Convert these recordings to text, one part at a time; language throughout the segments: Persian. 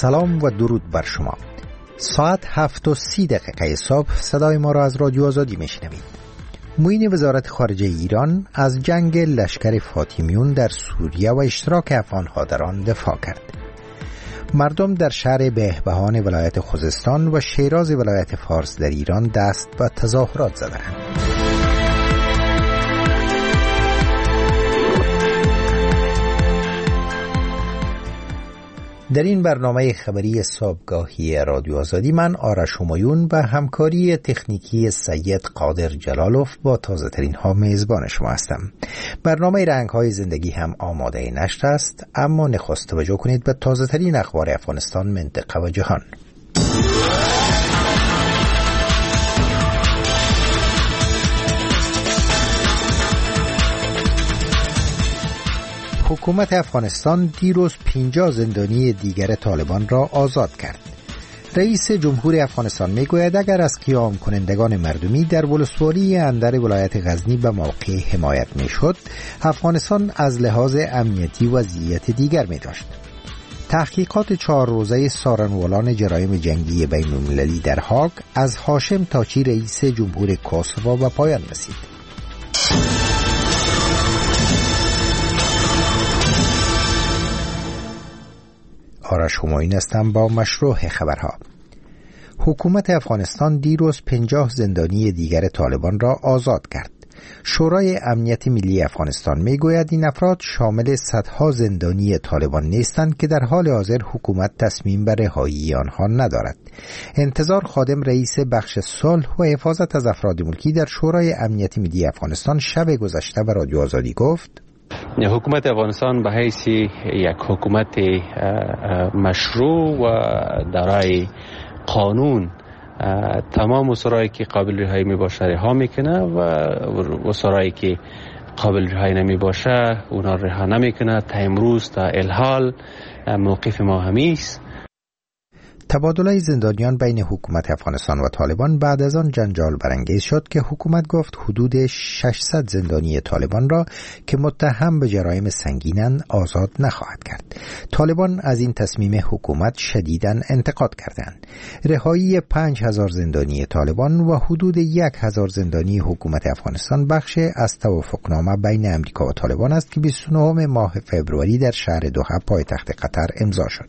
سلام و درود بر شما. ساعت 7:30 صبح صدای ما را از رادیو آزادی میشنوید. معین وزارت خارجه ایران از جنگ لشکر فاطمیون در سوریه و اشتراک افغانها در آن دفاع کرد. مردم در شهر بهبهان ولایت خوزستان و شیراز ولایت فارس در ایران دست به تظاهرات زدند. در این برنامه خبری صبحگاهی رادیو آزادی من آرش همایون و همکاری تکنیکی سید قادر جلالوف با تازه ترین ها میزبان شما هستم. برنامه رنگ های زندگی هم آماده نشر است، اما نخست توجه کنید به تازه ترین اخبار افغانستان، منطقه و جهان. حکومت افغانستان دیروز 50 زندانی دیگر طالبان را آزاد کرد. رئیس جمهور افغانستان میگوید اگر از قیام کنندگان مردمی در ولسوالی اندر ولایت غزنی به موقع حمایت میشد، افغانستان از لحاظ امنیتی وضعیت دیگر می داشت. تحقیقات 4 روزه سارنوالان جرایم جنگی بین المللی در هاگ از هاشم تاچی رئیس جمهور کوسوو به پایان رسید. آرش همایون هستم با مشروع خبرها. حکومت افغانستان دیروز 50 زندانی دیگر طالبان را آزاد کرد. شورای امنیت ملی افغانستان میگوید این افراد شامل صدها زندانی طالبان نیستند که در حال حاضر حکومت تصمیم بر رهایی آنها ندارد. انتظار خادم رئیس بخش صلح و حفاظت از افراد ملکی در شورای امنیت ملی افغانستان شب گذشته به رادیو آزادی گفت: حکومت افغانستان به حیث یک حکومت مشروع و دارای قانون تمام اسرایی که قابل رهایی می باشه رها میکنه و اسرایی که قابل رهایی نمی باشه اونا رها نمیکنه. تا امروز تا الحال موقف ما همیست. تبادله زندانیان بین حکومت افغانستان و طالبان بعد از آن جنجال برانگیز شد که حکومت گفت حدود 600 زندانی طالبان را که متهم به جرایم سنگینند آزاد نخواهد کرد. طالبان از این تصمیم حکومت شدیداً انتقاد کردند. رهایی 5000 زندانی طالبان و حدود 1000 زندانی حکومت افغانستان بخش از توافقنامه بین امریکا و طالبان است که 29 ماه فوریه در شهر دوحه پایتخت قطر امضا شد.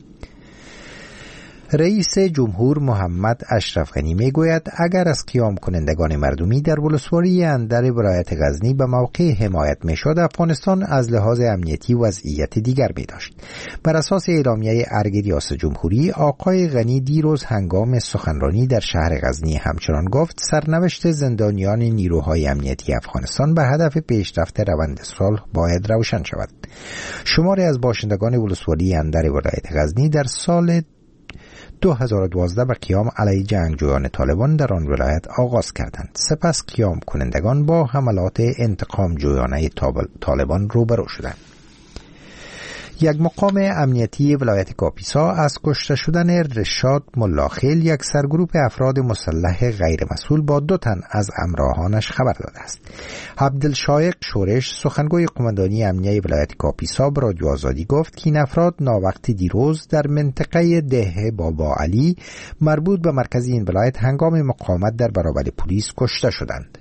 رئیس جمهور محمد اشرف غنی میگوید اگر از قیام کنندگان مردمی در ولسوالی اندر ولایت غزنی به موقع حمایت میشد، افغانستان از لحاظ امنیتی وضعیت دیگر می داشت. بر اساس اعلامیه ارگ ریاست جمهوری، آقای غنی دیروز هنگام سخنرانی در شهر غزنی همچنان گفت سرنوشت زندانیان نیروهای امنیتی افغانستان به هدف پیشرفت روند صلح باید روشن شود. شماری از باشندگان ولسوالی اندر ولایت غزنی در سال 2012 به قیام علیه جنگجویان طالبان در آن ولایت آغاز کردند. سپس قیام کنندگان با حملات انتقام جویانه طالبان روبرو شدند. یک مقام امنیتی ولایت کاپیسا از کشته شدن رشاد ملاخیل، یک سرگروه افراد مسلح غیر مسئول، با 2 تن از همراهانش خبر داده است. عبدالشایق شورش، سخنگوی قماندانی امنیه ولایت کاپیسا، به رادیو آزادی گفت که این افراد ناوقت دیروز در منطقه ده بابا علی مربوط به مرکز این ولایت هنگام مقاومت در برابر پلیس کشته شدند.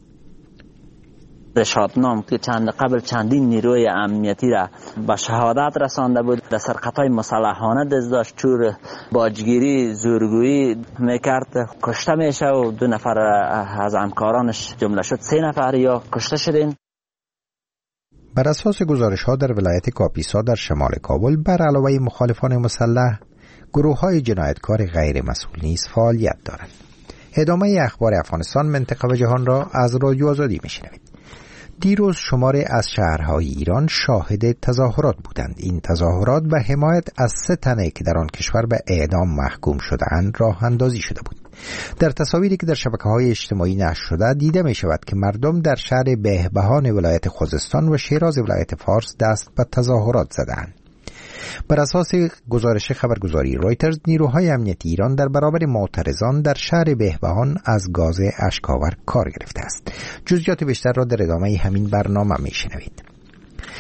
رشاد نام که قبل چندین نیروی امنیتی را به شهادت رسانده بود، در سرقت‌های مسلحانه دست داشت، چور باجگیری زورگویی میکرد، کشته میشه و 2 نفر از همکارانش جمله شد 3 نفر یا کشته شدین. بر اساس گزارش‌ها در ولایت کاپیسا در شمال کابل بر علاوه مخالفان مسلح، گروه‌های جنایتکار غیر مسئول نیز فعالیت دارند. ادامه اخبار افغانستان، منطقه و جهان را از رادیو آزادی میشنوید. دیروز شماری از شهرهای ایران شاهد تظاهرات بودند. این تظاهرات به حمایت از 3 تن که در آن کشور به اعدام محکوم شده‌اند راه اندازی شده بود. در تصاویری که در شبکه‌های اجتماعی نشر شده دیده می شود که مردم در شهر بهبهان ولایت خوزستان و شیراز ولایت فارس دست به تظاهرات زدند. بر اساس گزارش خبرگزاری رویترز، نیروهای امنیتی ایران در برابر معترضان در شهر بهبهان از گاز اشک‌آور کار گرفته است. جزئیات بیشتر را در ادامه همین برنامه میشنوید.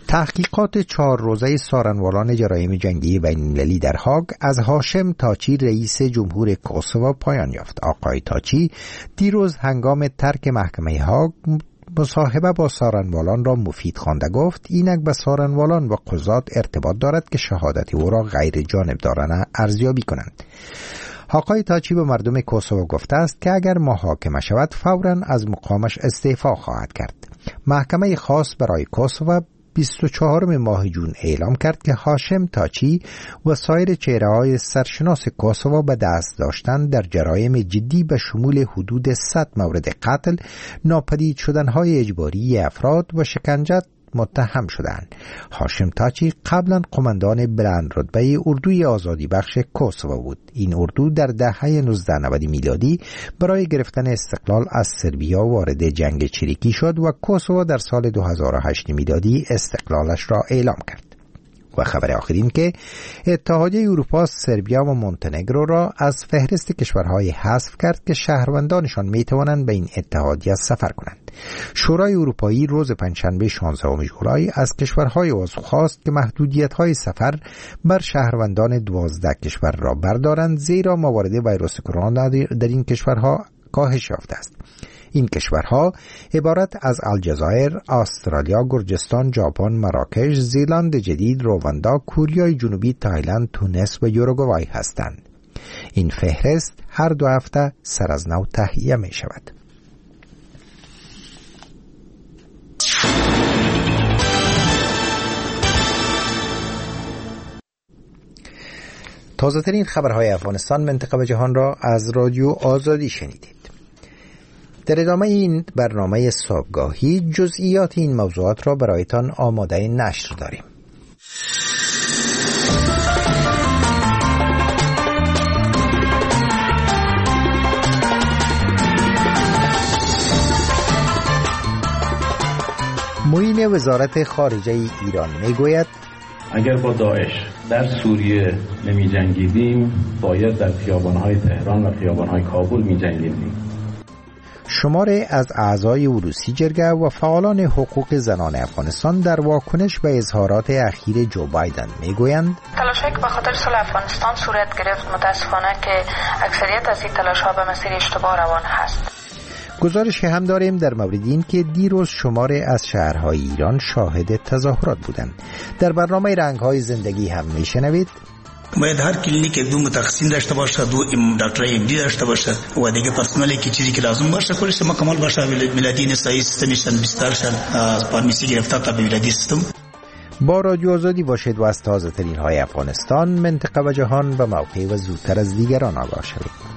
تحقیقات 4 روزه سارنوالان جرایم جنگی بین‌المللی در هاگ از هاشم تاچی رئیس جمهور کوسوو پایان یافت. آقای تاچی دیروز هنگام ترک محکمه هاگ مصاحبه با سارنوالان را مفید خوانده گفت اینک به سارنوالان و قضات ارتباط دارد که شهادت او را غیر جانبدارانه ارزیابی کنند. آقای تاچی به مردم کوسوو گفته است که اگر محاکمه شود فوراً از مقامش استعفا خواهد کرد. محکمه خاص برای کوسوو 24 ماه جون اعلام کرد که هاشم تاچی و سایر چهره‌های سرشناس کوسوو به دست داشتن در جرایم جدی به شمول حدود 100 مورد قتل، ناپدید شدن‌های اجباری افراد و شکنجه متهم شدند. هاشم تاچی قبلا قماندان بلند رتبه اردوی آزادی بخش کوسوو بود. این اردو در دهه 1990 میلادی برای گرفتن استقلال از سربیا وارد جنگ چریکی شد و کوسوو در سال 2008 میلادی استقلالش را اعلام کرد. و خبر آخر این که اتحادیه اروپا سربیا و مونتنگرو را از فهرست کشورهای حذف کرد که شهروندانشان میتوانند به این اتحادیه سفر کنند. شورای اروپایی روز پنجشنبه 16 ژوئیه از کشورهای عضو خواست که محدودیت‌های سفر بر شهروندان 12 کشور را بردارند، زیرا موارد ویروس کرونا در این کشورها کاهش یافته است. این کشورها عبارت از الجزایر، استرالیا، گرجستان، ژاپن، مراکش، زیلند جدید، رواندا، کوریای جنوبی، تایلند، تونس و یوروگوای هستند. این فهرست هر 2 هفته سر از نو تهیه می شود. تازه ترین خبرهای افغانستان، منطقه و جهان را از رادیو آزادی شنیدید. در ادامه این برنامه صبحگاهی جزئیات این موضوعات را برایتان آماده نشر داریم. معین وزارت خارجه ایران میگوید اگر با داعش در سوریه نمی جنگیدیم باید در خیابان‌های تهران و خیابان‌های کابل می جنگیدیم. شماری از اعضای ولوسی جرگه و فعالان حقوق زنان افغانستان در واکنش به اظهارات اخیر جو بایدن میگویند تلاش‌هایی که به خاطر صلح افغانستان صورت گرفت متاسفانه که اکثریت از این تلاش‌ها به مسیر اشتباه روان هست. گزارش هم داریم در مورد این که دیروز شماری از شهرهای ایران شاهد تظاهرات بودند. در برنامه رنگ‌های زندگی هم میشنوید باید هر کلینیک 2 متخصصین داشته باشه، 2 دکترای ام دی داشته باشه و دیگه پرسنلی که چیزی که لازم باشه کلش مکمل باشه. میلادی نسایی سیستمشن بیشترشن از فارمسی گرفته تا به میلادی سیستم. با رادیو آزادی باشید و از تازه ترین های افغانستان، منطقه و جهان به موقع و زودتر از دیگران آگاه شوید.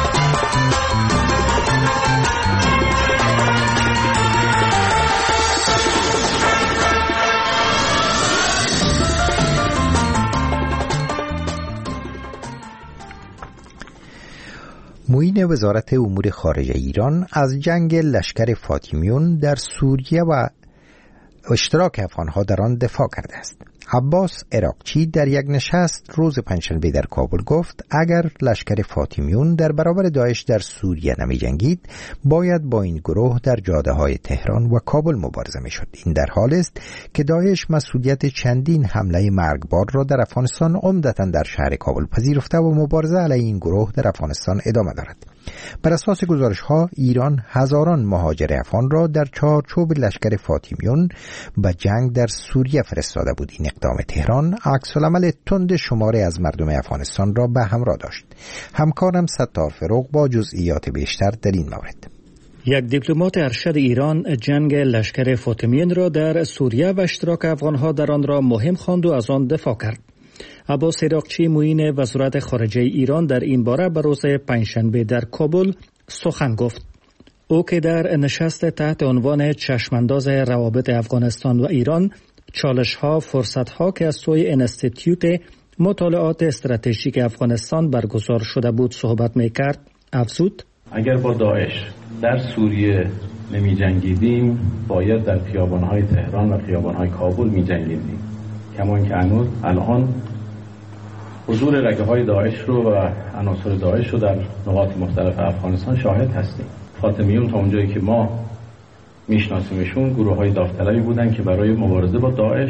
معین وزارت امور خارجه ایران از جنگ لشکر فاطمیون در سوریه و اشتراک افغانها در آن دفاع کرده است. عباس عراقچی در یک نشست روز پنجشنبه در کابل گفت اگر لشکر فاطمیون در برابر داعش در سوریه نمی جنگید باید با این گروه در جاده های تهران و کابل مبارزه می شد. این در حال است که داعش مسئولیت چندین حمله مرگبار را در افغانستان عمدتاً در شهر کابل پذیرفته و مبارزه علیه این گروه در افغانستان ادامه دارد. بر اساس گزارش ها ایران هزاران مهاجر افغان را در چارچوب لشکر فاطمیون به جنگ در سوریه فرستاده بود. این اقدام تهران عکس‌العمل تند شماری از مردم افغانستان را به همراه داشت. همکارم ستار فروغ با جزئیات بیشتر در این مورد. یک دیپلمات ارشد ایران جنگ لشکر فاطمیون را در سوریه و اشتراک افغانها در آن را مهم خواند و از آن دفاع کرد. عباس عراقچی معین وزارت خارجه ایران در این باره به روز پنجشنبه در کابل سخن گفت. او که در نشست تحت عنوان چشمانداز روابط افغانستان و ایران چالش‌ها فرصت‌ها که از سوی انستیتیوت مطالعات استراتژیک افغانستان برگزار شده بود صحبت می‌کرد، افزود اگر با داعش در سوریه نمی جنگیدیم باید در خیابان‌های تهران و خیابان‌های کابل می جنگیدیم. کما اینکه الان حضور رگه‌های داعش رو و عناصر داعش رو در نقاط مختلف افغانستان شاهد هستیم. فاطمیون تا اونجایی که ما میشناسیمشون، گروه‌های داوطلبی بودن که برای مبارزه با داعش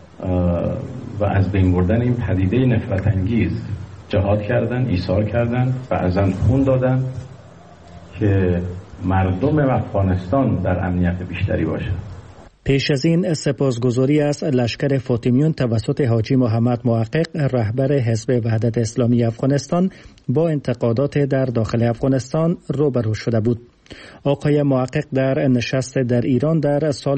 و از بین بردن این پدیده نفرت انگیز جهاد کردن، ایثار کردن، بعضاً خون دادن که مردم افغانستان در امنیت بیشتری باشه. پیش از این سپاسگزاری از لشکر فاطمیون توسط حاجی محمد محقق رهبر حزب وحدت اسلامی افغانستان با انتقادات در داخل افغانستان روبرو شده بود. آقای محقق در نشست در ایران در سال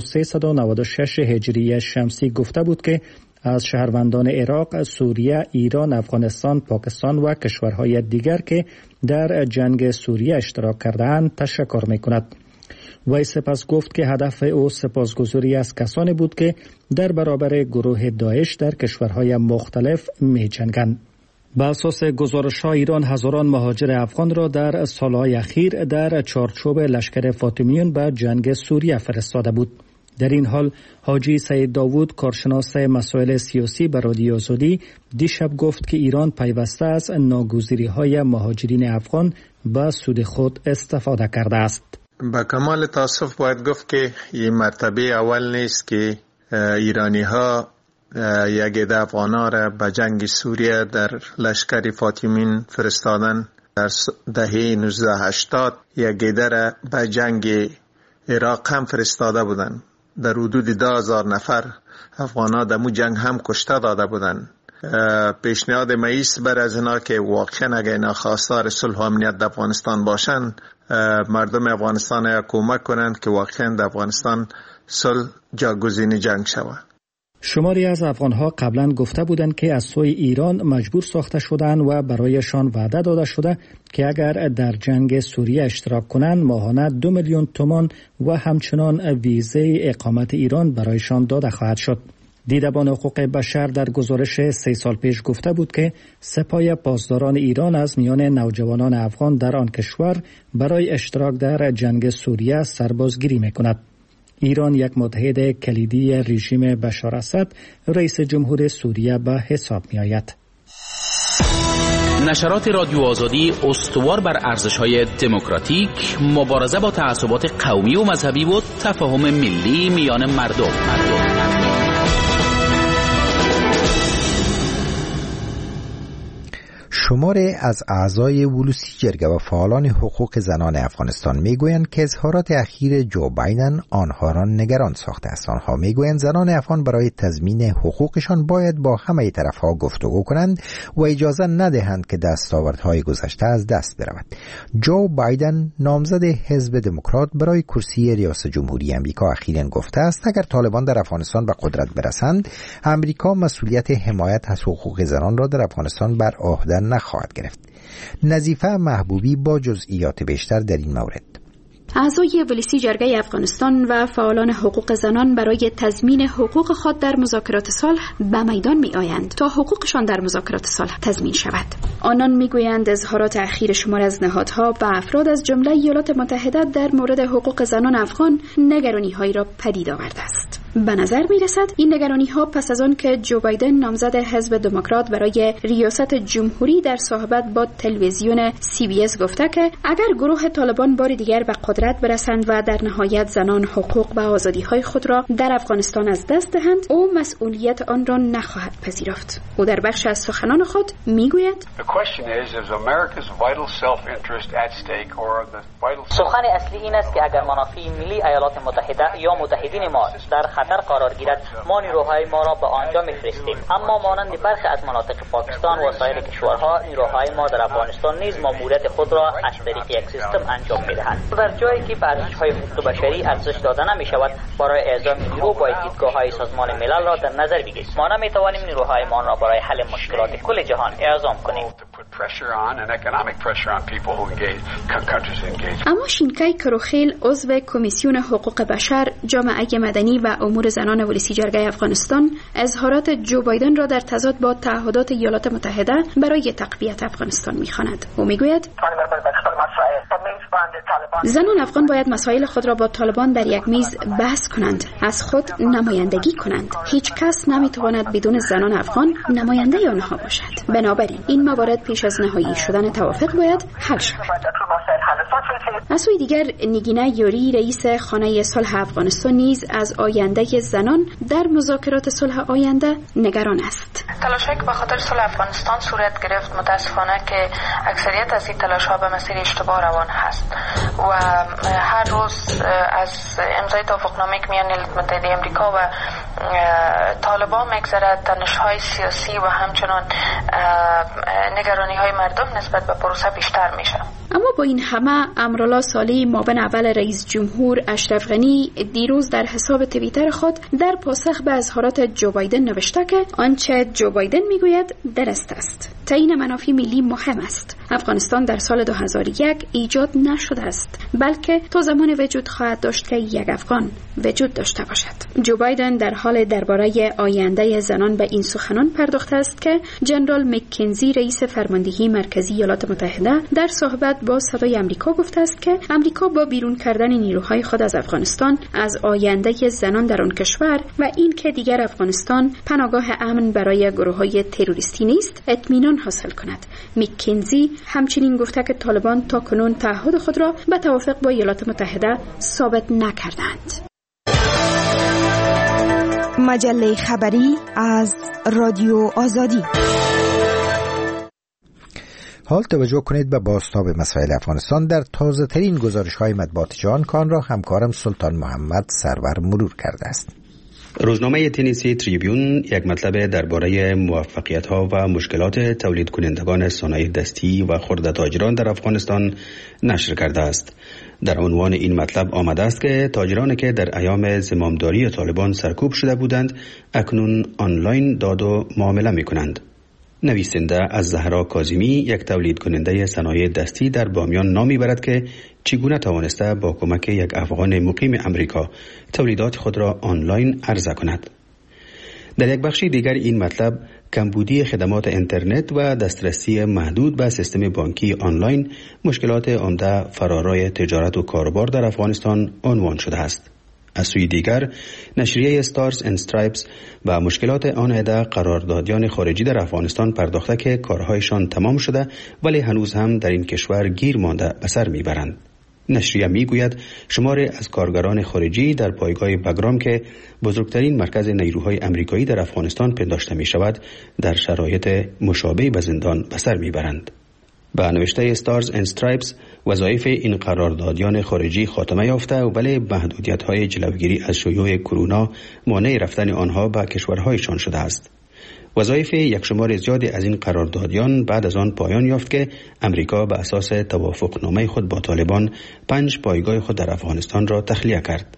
1396 هجری شمسی گفته بود که از شهروندان عراق، سوریه، ایران، افغانستان، پاکستان و کشورهای دیگر که در جنگ سوریه اشتراک کردند تشکر می‌کند. وی سپس گفت که هدف او سپاسگزاری از کسانی بود که در برابر گروه داعش در کشورهای مختلف می‌جنگند. بر اساس گزارش‌ها ایران هزاران مهاجر افغان را در سالهای اخیر در چارچوب لشکر فاطمیون به جنگ سوریه فرستاده بود. در این حال حاجی سید داوود کارشناس مسائل سیاسی به رادیو آزادی دیشب گفت که ایران پیوسته از ناگزیری‌های مهاجرین افغان به سود خود استفاده کرده است. با کمال تاسف باید گفت که این مرتبه اول نیست که ایرانی ها یک عده افغانا را به جنگ سوریه در لشکر فاطمیون فرستادن. در دهه 1980 یک عده را به جنگ عراق هم فرستاده بودند. در حدود 10,000 نفر افغانا در مو جنگ هم کشته داده بودند. پیشنهاد مئیس بر از اینا که واقعا اگر اینا خواستار صلح و امنیت در افغانستان باشند، مردم افغانستان را کمک کنند که واقعا در افغانستان صلح جاگزین جنگ شود. شماری از افغانها قبلا گفته بودند که از سوی ایران مجبور ساخته شدند و برایشان وعده داده شده که اگر در جنگ سوریه اشتراک کنند ماهانه 2 میلیون تومان و همچنان ویزه اقامت ایران برایشان داده خواهد شد. دیدبان حقوق بشر در گزارش 3 سال پیش گفته بود که سپاه پاسداران ایران از میان نوجوانان افغان در آن کشور برای اشتراک در جنگ سوریه سربازگیری می‌کند. ایران یک متحد کلیدی رژیم بشار اسد، رئیس جمهور سوریه به حساب می‌آید. نشرات رادیو آزادی استوار بر ارزش‌های دموکراتیک، مبارزه با تعصبات قومی و مذهبی و تفاهم ملی میان مردم. شماری از اعضای ولوسی جرگه و فعالان حقوق زنان افغانستان میگویند که اظهارات اخیر جو بایدن آنها را نگران ساخته است. آنها میگویند زنان افغان برای تضمین حقوقشان باید با همه طرفها گفتگو کنند و اجازه ندهند که دستاوردهای گذشته از دست برود. جو بایدن نامزد حزب دموکرات برای کرسی ریاست جمهوری امریکا اخیراً گفته است اگر طالبان در افغانستان به قدرت برسند، امریکا مسئولیت حمایت از حقوق زنان را در افغانستان بر عهده نخواهد گرفت. نظیفه محبوبی با جزئیات بیشتر در این مورد. اعضای ولسی جرگه افغانستان و فعالان حقوق زنان برای تضمین حقوق خود در مذاکرات صلح به میدان می آیند تا حقوقشان در مذاکرات صلح تضمین شود. آنان می گویند اظهارات اخیر شمار از نهادها و افراد از جمله ایالات متحده در مورد حقوق زنان افغان نگرانی هایی را پدید آورده است. به نظر می رسد این نگرانی ها پس از آن که جو بایدن نامزد حزب دموکرات برای ریاست جمهوری در صحبت با تلویزیون CBS گفته که اگر گروه طالبان بار دیگر به قدرت برسند و در نهایت زنان حقوق و آزادی های خود را در افغانستان از دست دهند، او مسئولیت آن را نخواهد پذیرفت. او در بخش از سخنان خود می گوید سخن اصلی این است که اگر منافع ملی ایالات متحده یا متحدین ما در خطر قرار گیرد، ما نیروهای ما را به آنجا می‌فرستیم. اما مانند برخی از مناطق پاکستان و سایر کشورها، نیروهای ما در افغانستان نیز ماموریت خود را از طریق یک سیستم انجام می‌دهند. در جایی که به ارزش‌های حقوق بشری ارزش داده نمی‌شود، برای اعزام نیرو باید دیدگاه‌های سازمان ملل را در نظر بگیریم. ما نمی‌توانیم نیروهایمان را برای حل مشکلات کل جهان اعزام کنیم. اما شینکای کروخیل، عضو کمیسیون حقوق بشر، جامعه مدنی و امور زنان ولسی جرگه افغانستان، اظهارات جو بایدن را در تضاد با تعهدات ایالات متحده برای تقویت افغانستان می‌خواند. او می‌گوید زنان افغان باید مسائل خود را با طالبان در یک میز بحث کنند، از خود نمایندگی کنند. هیچ کس نمی‌تواند بدون زنان افغان نماینده آنها باشد. بنابراین این موارد پیش از نهایی شدن توافق باید حل شود. از سوی دیگر نگینه یوری رئیس خانه صلح افغانستان نیز از آینده زنان در مذاکرات صلح آینده نگران است. تلاشی که به خاطر صلح افغانستان صورت گرفت متاسفانه که اکثریت از این تلاش‌ها به مسیر اشتباه روان هست و هر روز از امضای توافقنامه که میان ایالات متحده آمریکا و طالبان میگذره، تنش‌های سیاسی و همچنان نگرانی‌های مردم نسبت به پروسه بیشتر میشه. اما با این همه امرالله صالحی معاون اول رئیس جمهور اشرف غنی دیروز در حساب توییتر خود در پاسخ به اظهارات جو بایدن نوشته که آنچه جو بایدن میگوید درست است. تعیین منافع ملی مهم است. افغانستان در سال 2001 ایجاد نشده است، بلکه تا زمان وجود خواهد داشت که یک افغان وجود داشته باشد. جو بایدن در حال درباره آینده زنان به این سخنان پرداخته است که جنرال مککنزی رئیس فرماندهی مرکزی ایالات متحده در صحبت با صدای آمریکا گفته است که آمریکا با بیرون کردن نیروهای خود از افغانستان از آینده زنان در آن کشور و این که دیگر افغانستان پناهگاه امن برای گروه‌های تروریستی نیست اطمینان حاصل کند. مککنزی همچنین گفته که طالبان تا کنون تعهد خود را به توافق با ایالات متحده ثابت نکردند. مجله خبری از رادیو آزادی. حال توجه کنید به بازتاب مسائل افغانستان در تازه ترین گزارش های مطبوعات جهان که آن را همکارم سلطان محمد سرور مرور کرده است. روزنامه تنیسی تریبیون یک مطلب درباره موفقیت‌ها و مشکلات تولید کنندگان صنایع دستی و خرده تاجران در افغانستان نشر کرده است. در عنوان این مطلب آمده است که تاجرانی که در ایام زمامداری طالبان سرکوب شده بودند اکنون آنلاین داد و معامله می‌کنند. نویسنده از زهرا کاظمی یک تولید کننده صنایع دستی در بامیان نامی برد که چگونه توانسته با کمک یک افغان مقیم امریکا تولیدات خود را آنلاین عرضه کند. در یک بخش دیگر این مطلب کمبودی خدمات اینترنت و دسترسی محدود به سیستم بانکی آنلاین مشکلات عمده فرارای تجارت و کاروبار در افغانستان عنوان شده است. از سوی دیگر نشریه استارز اند استرایپس به مشکلات آن عده قراردادیان خارجی در افغانستان پرداخته که کارهایشان تمام شده ولی هنوز هم در این کشور گیر مانده به سر میبرند. نشریه میگوید شماری از کارگران خارجی در پایگاه بگرام که بزرگترین مرکز نیروهای امریکایی در افغانستان پنداشته می شود در شرایط مشابه به زندان به سر میبرند. به نوشته استارز اند استرایپس وظایف این قراردادیان خارجی خاتمه یافته ولی محدودیت‌های جلوگیری از شیوع کرونا مانع رفتن آنها به کشورهایشان شده است. وظایف یک شمار زیادی از این قراردادیان بعد از آن پایان یافت که امریکا به اساس توافقنامه خود با طالبان 5 پایگاه خود در افغانستان را تخلیه کرد.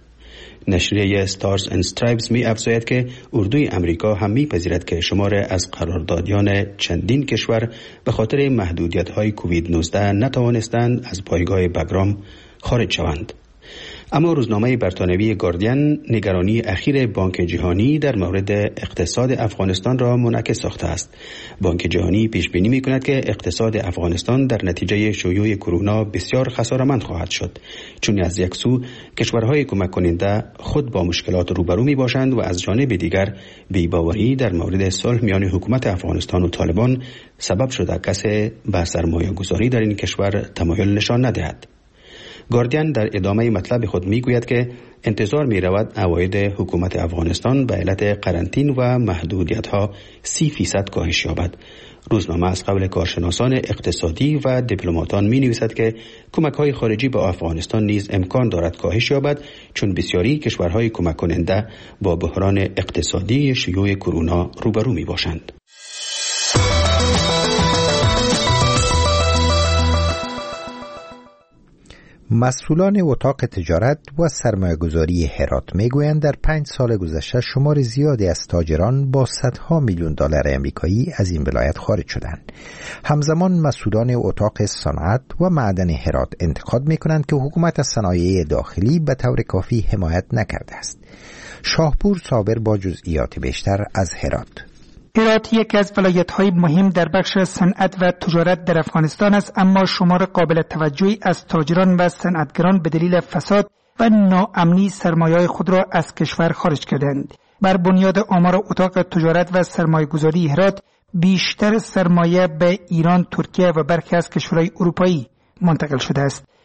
نشریه استارز اند استرایپس می افزاید که اردوی امریکا هم می پذیرد که شمار از قراردادیان چندین کشور به خاطر محدودیت‌های کووید 19 نتوانستند از پایگاه بگرام خارج شوند. اما روزنامه بریتانیایی گاردین نگرانی اخیر بانک جهانی در مورد اقتصاد افغانستان را منعکس ساخته است. بانک جهانی پیش بینی می‌کند که اقتصاد افغانستان در نتیجه شیوع کرونا بسیار خسارتمند خواهد شد، چون از یک سو کشورهای کمک کننده خود با مشکلات روبرو می‌باشند و از جانب دیگر بی‌باوری در مورد صلح میان حکومت افغانستان و طالبان سبب شده کسی به سرمایه‌گذاری در این کشور تمایل نشان ندهد. گاردین در ادامه مطلب خود میگوید که انتظار می رود عواید حکومت افغانستان به علت قرنطین و محدودیت‌ها 30% کاهش یابد. روزنامه از قول کارشناسان اقتصادی و دیپلماتان می نویسد که کمک‌های خارجی به افغانستان نیز امکان دارد کاهش یابد، چون بسیاری کشورهای کمک کننده با بحران اقتصادی شیوع کرونا روبرو می باشند. مسئولان اتاق تجارت و سرمایه‌گذاری هرات میگویند در 5 سال گذشته شمار زیادی از تاجران با صدها میلیون دلار آمریکایی از این ولایت خارج شدند. همزمان مسئولان اتاق صنعت و معدن هرات انتقاد میکنند که حکومت از صنایع داخلی به طور کافی حمایت نکرده است. شاهپور صابر با جزئیات بیشتر از هرات. هرات یکی از ولایت‌های مهم در بخش صنعت و تجارت در افغانستان است، اما شمار قابل توجهی از تاجران و صنعتگران به دلیل فساد و ناامنی سرمایه‌های خود را از کشور خارج کردند. بر بنیاد آمار اتاق تجارت و سرمایه‌گذاری هرات، بیشتر سرمایه به ایران، ترکیه و برخی از کشورهای اروپایی منتقل شده است.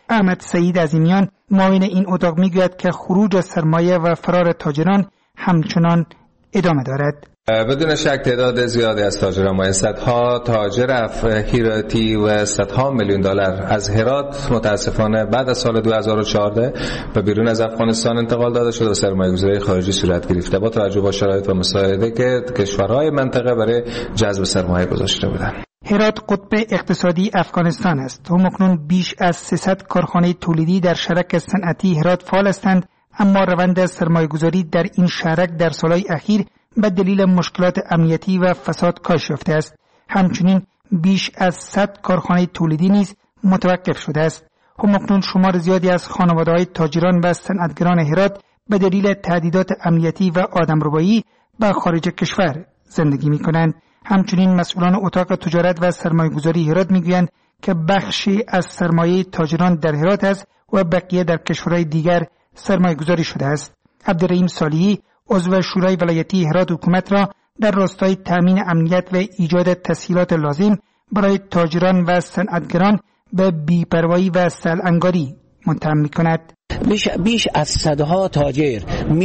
احمد سعید عظیمیان معاون این اتاق میگوید که خروج از سرمایه و فرار تاجران همچنان ادامه دارد. بدون شک تعداد زیادی از تاجران ما، صدها تاجر هراتی و صدها میلیون دلار از هرات متاسفانه بعد از سال 2014 به بیرون از افغانستان انتقال داده شده و سرمایه‌گذاری خارجی صورت گرفته با توجه به شرایط و مساعده که کشورهای منطقه برای جذب سرمایه گذاشته بودند. هرات قطب اقتصادی افغانستان است. همکنون بیش از 300 کارخانه تولیدی در شرک صنعتی هرات فعال هستند، اما روند سرمایه‌گذاری در این شرک در سالهای اخیر به دلیل مشکلات امنیتی و فساد کاهش یافته است. همچنین بیش از 100 کارخانه تولیدی نیز متوقف شده است. همکنون شمار زیادی از خانواده‌های تاجران و صنعتگران هرات به دلیل تهدیدات امنیتی و آدمربایی به خارج کشور زندگی می‌کنند. همچنین مسئولان اتاق تجارت و سرمایه‌گذاری هرات می‌گویند که بخشی از سرمایه تاجران در هرات است و بقیه در کشورهای دیگر سرمایه‌گذاری شده است. عبدالرحیم صالحی عضو شورای ولایتی هرات حکومت را در راستای تامین امنیت و ایجاد تسهیلات لازم برای تاجران و صنعتگران به بی‌پروایی و سهل‌انگاری متهم می‌کند. بیش از صدها تاجر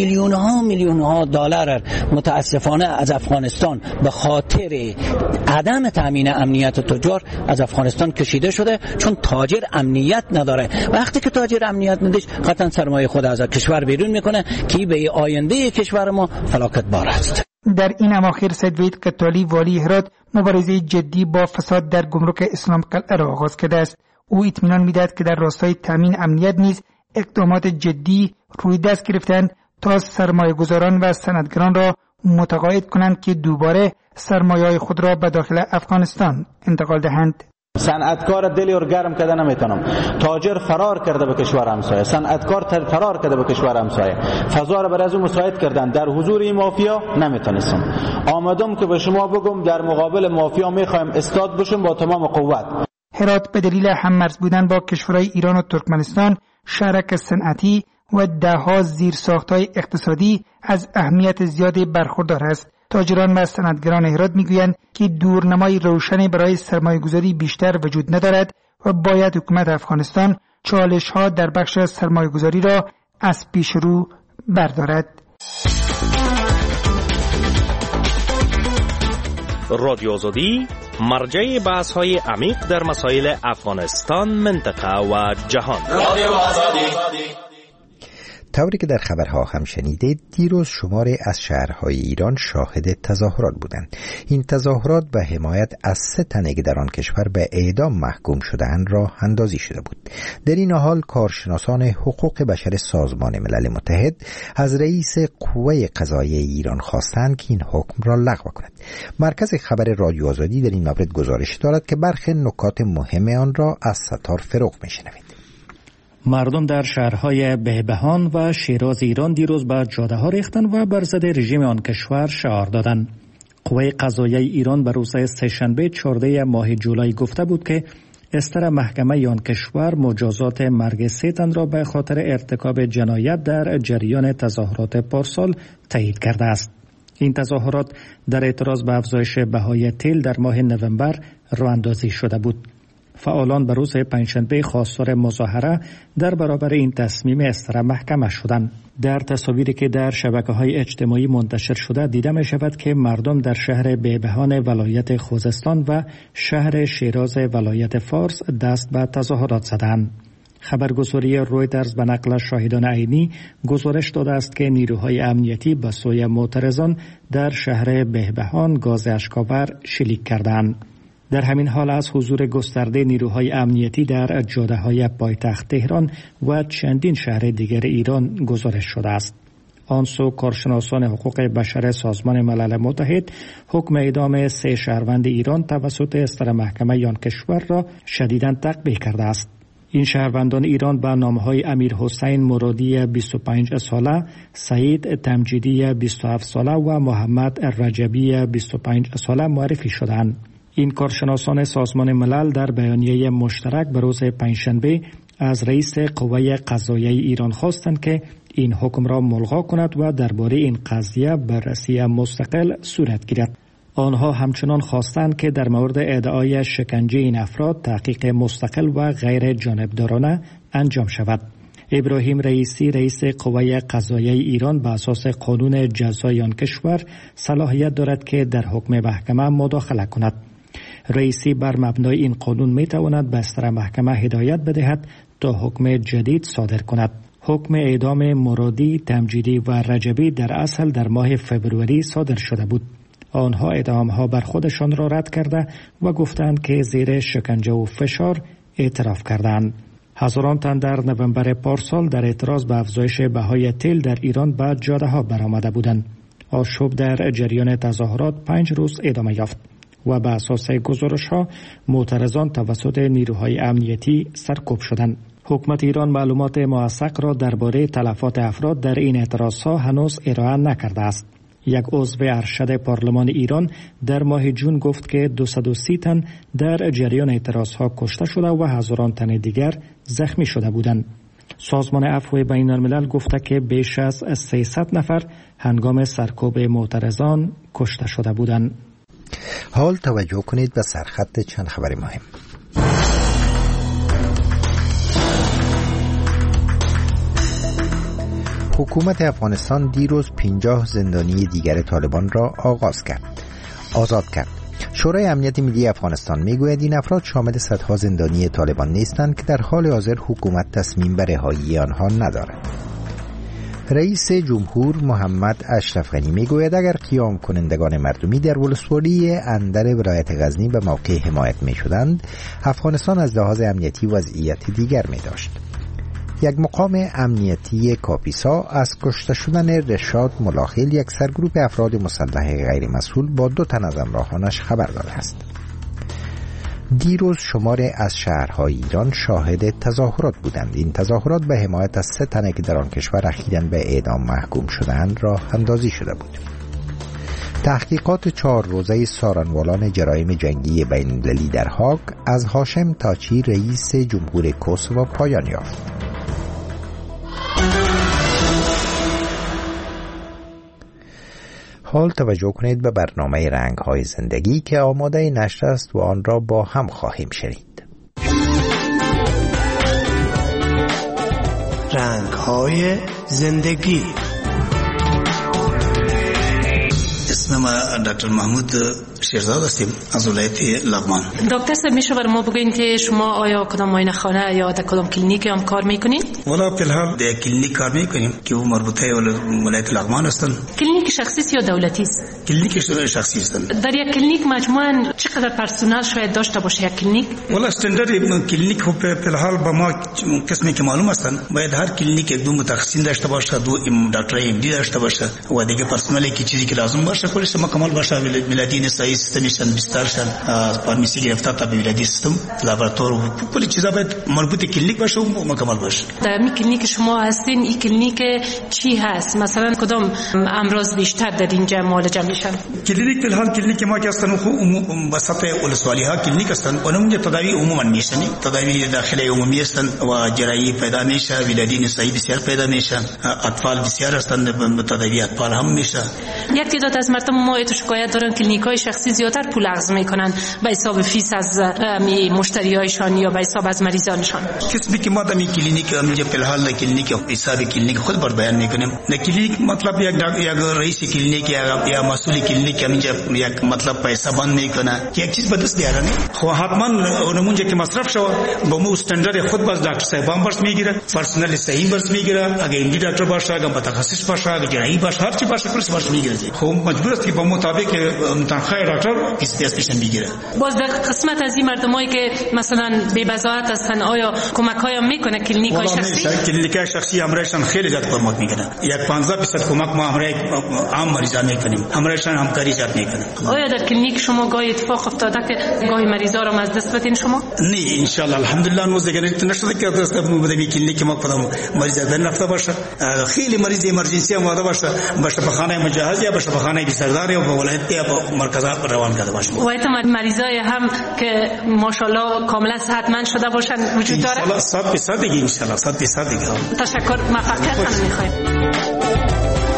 میلیون‌ها دلار متاسفانه از افغانستان به خاطر عدم تامین امنیت تجار از افغانستان کشیده شده، چون تاجر امنیت نداره. وقتی که تاجر امنیت نداشت قطعا سرمایه خود از کشور بیرون میکنه که به آینده کشور ما فلاکت بار است. در این اواخر سید وحید قتالی والی هرات مبارزه جدی با فساد در گمرک اسلام قلعه را آغاز کرده است. او اطمینان می‌دهد که در راستای تامین امنیت نیز اقدامات جدی روی دست گرفتند تا سرمایه‌گذاران و صنعتگران را متقاعد کنند که دوباره سرمایه‌های خود را به داخل افغانستان انتقال دهند. صنعتکار دلی رو گرم کرده نمیتونم، تاجر فرار کرده به کشور همسایه، صنعتکار فرار کرده به کشور همسایه، فضا رو برای از اون مساعد کردن. در حضور این مافیا نمیتونستم، آمدم که به شما بگم در مقابل مافیا میخوایم استاد بشیم با تمام قوت. هرات به دلیل هممرز بودن با کشورهای ایران و ترکمنستان، شرک صنعتی و ده‌ها زیرساخت‌های اقتصادی از اهمیت زیادی برخوردار است. تاجران و صنعتگران هرات میگویند که دورنمای روشنی برای سرمایه‌گذاری بیشتر وجود ندارد و باید حکومت افغانستان چالش‌ها در بخش سرمایه‌گذاری را از پیش رو بردارد. رادیو آزادی مرجع بحث‌های عمیق در مسائل افغانستان، منطقه و جهان. رادیو آزادی. طوری که در خبرها هم شنیدید، دیروز شماری از شهرهای ایران شاهد تظاهرات بودند. این تظاهرات به حمایت از 3 تن که در آن کشور به اعدام محکوم شده‌اند راه اندازی شده بود. در این حال کارشناسان حقوق بشر سازمان ملل متحد از رئیس قوه قضاییه ایران خواستند که این حکم را لغو کند. مرکز خبر رادیو آزادی در این مورد گزارش دارد که برخی نکات مهم آن را از ستار فروغ می‌شنوید. مردم در شهرهای بهبهان و شیراز ایران دیروز به جاده‌ها ریختند و بر ضد رژیم آن کشور شعار دادند. قوه قضاییه ایران به روز سه‌شنبه 14 ماه جولای گفته بود که استر محکمه آن کشور مجازات مرگ 3 تن را به خاطر ارتکاب جنایت در جریان تظاهرات پارسال تایید کرده است. این تظاهرات در اعتراض به افزایش بهای تیل در ماه نوامبر راه اندازی شده بود. فعالان به روز پنجشنبه خواستار مظاهره در برابر این تصمیم استر محکمه شدند. در تصاویری که در شبکه‌های اجتماعی منتشر شده دیده می شود که مردم در شهر بهبهان ولایت خوزستان و شهر شیراز ولایت فارس دست به تظاهرات زدند. خبرگزاری رویترز به نقل شاهدان عینی گزارش داده است که نیروهای امنیتی به سوی معترضان در شهر بهبهان گاز اشک‌آور شلیک کردند. در همین حال از حضور گسترده نیروهای امنیتی در جاده‌های پایتخت تهران و چندین شهر دیگر ایران گزارش شده است. آن سو کارشناسان حقوق بشر سازمان ملل متحد حکم اعدام 3 شهروند ایران توسط استر محکمه آن کشور را شدیداً تقبیح کرده است. این شهروندان ایران به نام‌های امیر حسین مرادی 25 ساله، سعید تمجیدی 27 ساله و محمد رجبی 25 ساله معرفی شدند. این کارشناسان سازمان ملل در بیانیه مشترک به روز پنجشنبه از رئیس قوه قضاییه ایران خواستند که این حکم را ملغا کند و درباره این قضیه بررسی مستقل صورت گیرد. آنها همچنان خواستند که در مورد ادعای شکنجه این افراد تحقیق مستقل و غیر جانبدارانه انجام شود. ابراهیم رئیسی رئیس قوه قضاییه ایران به اساس قانون جزای آن کشور صلاحیت دارد که در حکم محکمه مداخله کند. رئیسی بر مبنای این قانون می تواند به اصدار محکمه هدایت بدهد تا حکم جدید صادر کند. حکم اعدام مرادی، تمجیدی و رجبی در اصل در ماه فوریه صادر شده بود. آنها ادامها بر خودشان را رد کرده و گفتند که زیر شکنجه و فشار اعتراف کردند. هزاران تن در نوامبر پارسال در اعتراض به افزایش بهای تیل در ایران به جاده ها برآمده بودند. آشوب در جریان تظاهرات 5 روز ادامه یافت و به اساس گزارش ها معترضان توسط نیروهای امنیتی سرکوب شدند. حکومت ایران معلومات موثق را درباره تلفات افراد در این اعتراضها هنوز ارائه نکرده است. یک عضو ارشد پارلمان ایران در ماه جون گفت که 230 تن در جریان اعتراضها کشته شده و هزاران تن دیگر زخمی شده بودند. سازمان عفو بین الملل گفته که بیش از 300 نفر هنگام سرکوب معترضان کشته شده بودند. حال توجه کنید به سرخط چند خبر مهم. حکومت افغانستان دیروز 50 زندانی دیگر طالبان را آزاد کرد. شورای امنیت ملی افغانستان میگوید این افراد شامل صدها زندانی طالبان نیستند که در حال حاضر حکومت تصمیم به رهایی آنها ندارد. رئیس جمهور محمد اشرف غنی میگوید اگر قیام کنندگان مردمی در ولسوالی اندر ولایت غزنی به موقع حمایت میشدند، افغانستان از لحاظ امنیتی وضعیت دیگر می داشت. یک مقام امنیتی کاپیسا از کشته شدن رشاد ملاخیل، یک سرگروه افراد مسلح غیر مسئول، با 2 تن از همراهانش خبر داده است. دیروز شماری از شهرهای ایران شاهد تظاهرات بودند. این تظاهرات به حمایت از 3 تن که در آن کشور اخیراً به اعدام محکوم شدند راه اندازی شده بود. تحقیقات 4 روزه سارنوالان جرایم جنگی بین‌المللی در هاگ از هاشم تاچی رئیس جمهور کوسوو پایان یافت. حال توجه کنید به برنامه رنگ‌های زندگی که آماده نشر است و آن را با هم خواهیم شنید. رنگ‌های زندگی. اسم ما دکتر محمود شیرزاد هستیم از ولایت لغمان. دکتر صاحب میشه بر ما بگوین که شما آیا کدام معاینه خانه یا در کدام کلینیک هم کار میکنید؟ والا فی الحال در کلینیک کار میکنیم که او مربوطه ولایت لغمان هستن. کلینیک شخصی یا دولتی است؟ کلینیک شخصی هستن. در یک کلینیک مجموعاً چقدر پرسنل شاید داشته باشه یک کلینیک؟ والا استاندارد کلینیک فی الحال با ما قسمی که معلوم هستن باید هر کلینیک 2 متخصصین داشته باشه، 2 دکتر ام دی داشته باشه و دیگه پرسنلی که چیزی که لازم باشه کلش مکمل باشه. ولادی نسایی سیستمشن بسترشن فارمسی گرفته تا ولادی سیستم لابراتوار کلی چیزا باید مربوط کلینیک باشه و مکمل باشه. در این کلینیک شما هستین، این کلینیک چی هست؟ مثلا کدام امراض بیشتر در اینجا معالجه میشن؟ کلینیک فی الحال کلینیک ما که هستن وسط ولسوالی ها کلینیک هستن، اونم تداوی عموما میشن، تداوی داخلی عمومی هستن و جراحی پیدا میشه، ولادی نسایی بسیار پیدا میشه، اطفال بسیار هستن، تداوی اطفال هم میشه. یک تعداد از مردم ما شکایت دارن کلینیک‌های شخصی زیادتر پول اخذ میکنن به حساب فیس از مشتریایشان یا به حساب از مریضانشان. کسبی که ما در این کلینیک اینجا فی الحال کلینیک حساب کلینیک خود بر بیان میکنیم. در کلینیک مطلب یک رئیس کلینیک یا مسئول کلینیک اینجا یک مطلب پیسه بند میکنه که یک چیز به دست بیارن. خب حتما اونمونجا که مصرف شو با مو استاندارد خود باز دکتر صاحب برس میگیره، پرسنل صحیح برس میگیره، اگه ام دی دکتر باشه، اگه متخصص باشه، اگه جراحی باشه، هر چی باشه کلش برس میگیره. خب مجبور است که با مطابق تنخواه دکتر کسی پیشن بگیره. باز در قسمت از این مردمایی که مثلا بی بضاعت هستن آیا کمک‌های میکنه کلینیک‌های شخصی؟ کلینیک‌های شخصی امرایشان خیلی زیاد کمک میکنه. یک 15% کمک ما امرای عام مریضان میکنیم. امرایشان همکاری زیاد میکنه. آیا در کلینیک شما گاهی اتفاق افتاده که گاهی مریضا رو از دست بدین شما؟ نه ان شاء الله الحمدلله نوز دیگه نشده که دست بدیم کلینیک ما کدام مریض دن رفته باشه. خیلی مریض امرجنسی اومده باشه به شفاخانه مجهز یا به شفاخانه سردار یا به ولایت یا به مرکزات روان کرده باشه. و ایت مریضای هم که ماشاءالله کاملا صحتمند شده باشن وجود داره؟ ان شاء الله 100% دیگه ان شاء الله 100% دیگه. تشکر، موفقیت میخوایم.